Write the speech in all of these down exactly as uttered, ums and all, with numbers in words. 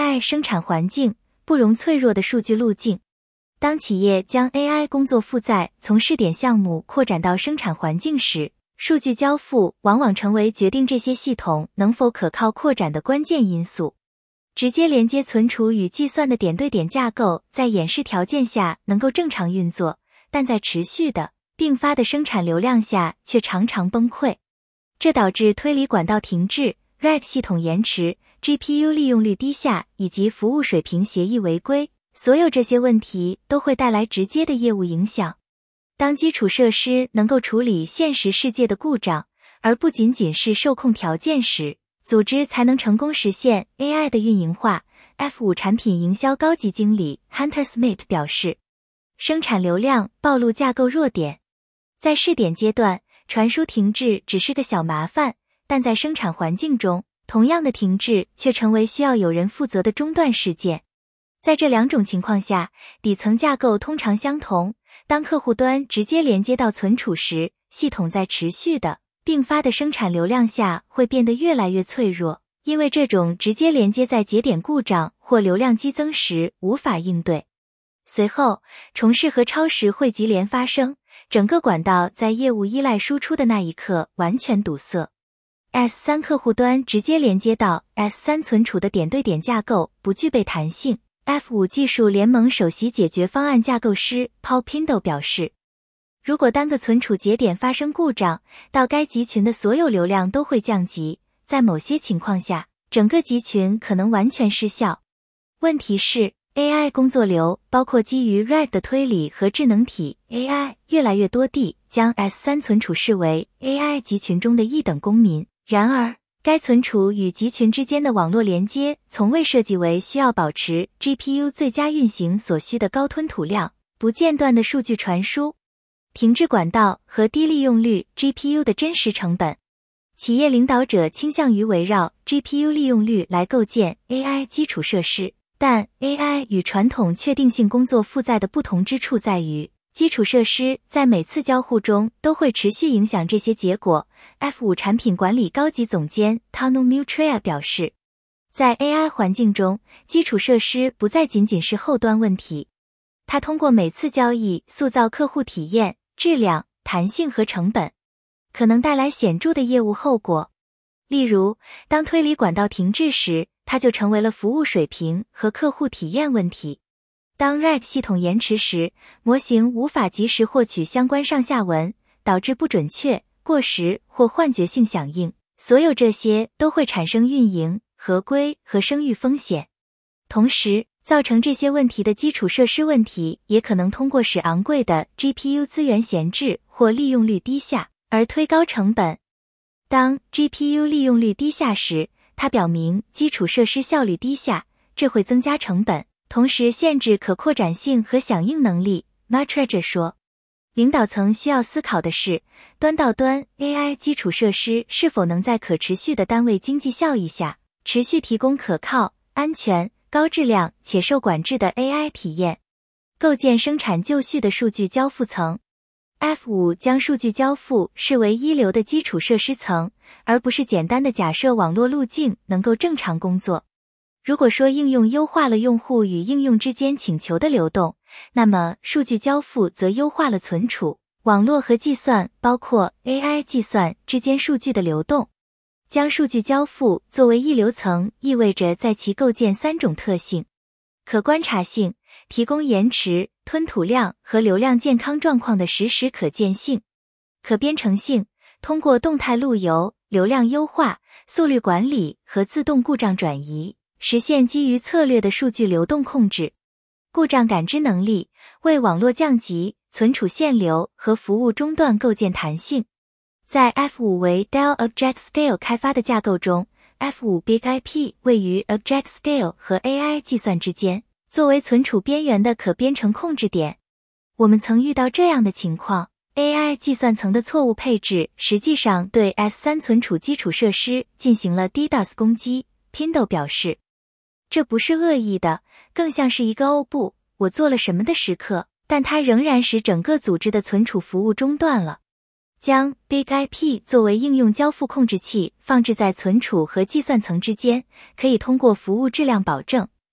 I 生产环境不容脆弱的数据路径。当企业将 A I 工作负载从试点项目扩展到生产环境时，数据交付往往成为决定这些系统能否可靠扩展的关键因素。直接连接存储与计算的点对点架构在演示条件下能够正常运作，但在持续的并发的生产流量下却常常崩溃。这导致推理管道停滞、R A C 系统延迟、G P U 利用率低下以及服务水平协议违规，所有这些问题都会带来直接的业务影响。当基础设施能够处理现实世界的故障，而不仅仅是受控条件时，组织才能成功实现 A I 的运营化。F 五 产品营销高级经理 Hunter Smith 表示，生产流量暴露架构弱点。在试点阶段，传输停滞只是个小麻烦，但在生产环境中，同样的停滞却成为需要有人负责的中断事件。在这两种情况下，底层架构通常相同。当客户端直接连接到存储时，系统在持续的并发的生产流量下会变得越来越脆弱，因为这种直接连接在节点故障或流量激增时无法应对。随后，重试和超时会接连发生，整个管道在业务依赖输出的那一刻完全堵塞。S 三 客户端直接连接到 S 三 存储的点对点架构不具备弹性。F 五 技术联盟首席解决方案架构师 Paul Pindo 表示，如果单个存储节点发生故障，到该集群的所有流量都会降级，在某些情况下，整个集群可能完全失效。问题是 A I 工作流，包括基于 R A C 的推理和智能体 A I， 越来越多地将 S 三 存储视为 A I 集群中的一等公民。然而，该存储与集群之间的网络连接从未设计为需要保持 G P U 最佳运行所需的高吞吐量、不间断的数据传输、停滞管道和低利用率 G P U 的真实成本。企业领导者倾向于围绕 G P U 利用率来构建 A I 基础设施，但 A I 与传统确定性工作负载的不同之处在于，基础设施在每次交互中都会持续影响这些结果。F 五 产品管理高级总监 Tanu Mutrea 表示，在 A I 环境中，基础设施不再仅仅是后端问题，它通过每次交易塑造客户体验、质量、弹性和成本，可能带来显著的业务后果。例如，当推理管道停滞时，它就成为了服务水平和客户体验问题。当 R A C 系统延迟时，模型无法及时获取相关上下文，导致不准确、过时或幻觉性响应。所有这些都会产生运营、合规和声誉风险。同时，造成这些问题的基础设施问题也可能通过使昂贵的 G P U 资源闲置或利用率低下，而推高成本。当 G P U 利用率低下时，它表明基础设施效率低下，这会增加成本，同时限制可扩展性和响应能力。 Mutrea 说，领导层需要思考的是，端到端 A I 基础设施是否能在可持续的单位经济效益下，持续提供可靠、安全、高质量且受管制的 A I 体验。构建生产就绪的数据交付层。F 五 将数据交付视为一流的基础设施层，而不是简单的假设网络路径能够正常工作。如果说应用优化了用户与应用之间请求的流动，那么数据交付则优化了存储、网络和计算，包括 A I 计算之间数据的流动。将数据交付作为一流层，意味着在其构建三种特性：可观察性，提供延迟、吞吐量和流量健康状况的实时可见性；可编程性，通过动态路由、流量优化、速率管理和自动故障转移，实现基于策略的数据流动控制；故障感知能力，为网络降级、存储限流和服务中断构建弹性。在 F 五 为 Dell ObjectScale 开发的架构中， F 五 Big I P 位于 ObjectScale 和 A I 计算之间，作为存储边缘的可编程控制点。我们曾遇到这样的情况， A I 计算层的错误配置实际上对 S 三 存储基础设施进行了 DDoS 攻击。 Pindo 表示，这不是恶意的，更像是一个哦不，我做了什么的时刻，但它仍然使整个组织的存储服务中断了。将 Big I P 作为应用交付控制器放置在存储和计算层之间，可以通过服务质量保证、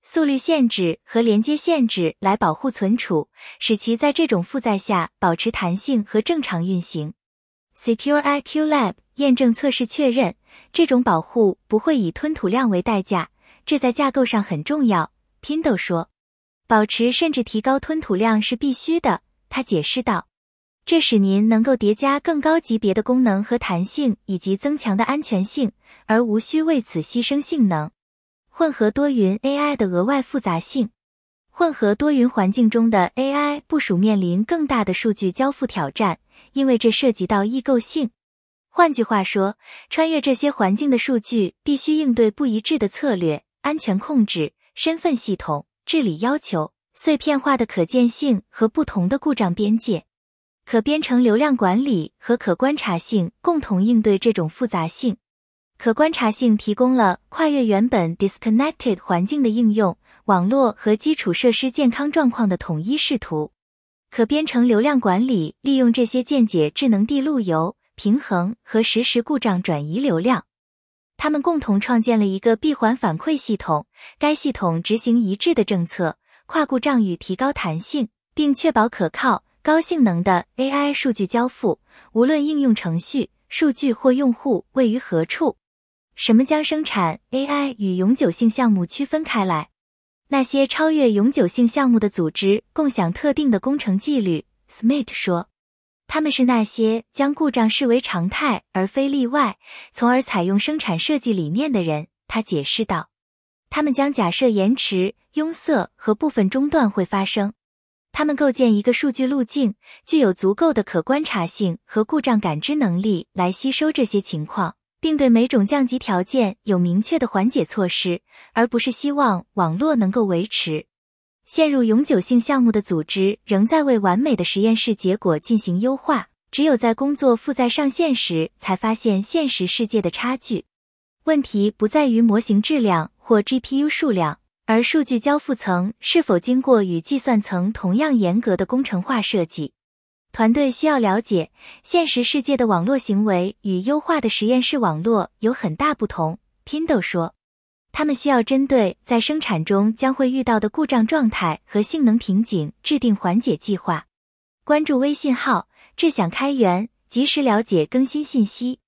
速率限制和连接限制来保护存储，使其在这种负载下保持弹性和正常运行。SecureIQ Lab 验证测试确认，这种保护不会以吞吐量为代价，这在架构上很重要。Pindo 说，保持甚至提高吞吐量是必须的，他解释道。这使您能够叠加更高级别的功能和弹性以及增强的安全性，而无需为此牺牲性能。混合多云 A I 的额外复杂性。混合多云环境中的 A I 部署面临更大的数据交付挑战，因为这涉及到异构性。换句话说，穿越这些环境的数据必须应对不一致的策略、安全控制、身份系统、治理要求、碎片化的可见性和不同的故障边界。可编程流量管理和可观察性共同应对这种复杂性。可观察性提供了跨越原本 disconnected 环境的应用、网络和基础设施健康状况的统一视图。可编程流量管理利用这些见解智能地路由、平衡和实时故障转移流量。他们共同创建了一个闭环反馈系统，该系统执行一致的政策，跨故障与提高弹性，并确保可靠、高性能的 A I 数据交付，无论应用程序、数据或用户位于何处。什么将生产 A I 与永久性项目区分开来？那些超越永久性项目的组织共享特定的工程纪律 ，Smith 说。他们是那些将故障视为常态而非例外，从而采用生产设计理念的人，他解释道。他们将假设延迟、拥塞和部分中断会发生。他们构建一个数据路径，具有足够的可观察性和故障感知能力来吸收这些情况，并对每种降级条件有明确的缓解措施，而不是希望网络能够维持。陷入永久性项目的组织仍在为完美的实验室结果进行优化，只有在工作负载上线时才发现现实世界的差距。问题不在于模型质量或 G P U 数量，而数据交付层是否经过与计算层同样严格的工程化设计。团队需要了解，现实世界的网络行为与优化的实验室网络有很大不同。Pindo 说，他们需要针对在生产中将会遇到的故障状态和性能瓶颈制定缓解计划。关注微信号，智享开源，及时了解更新信息。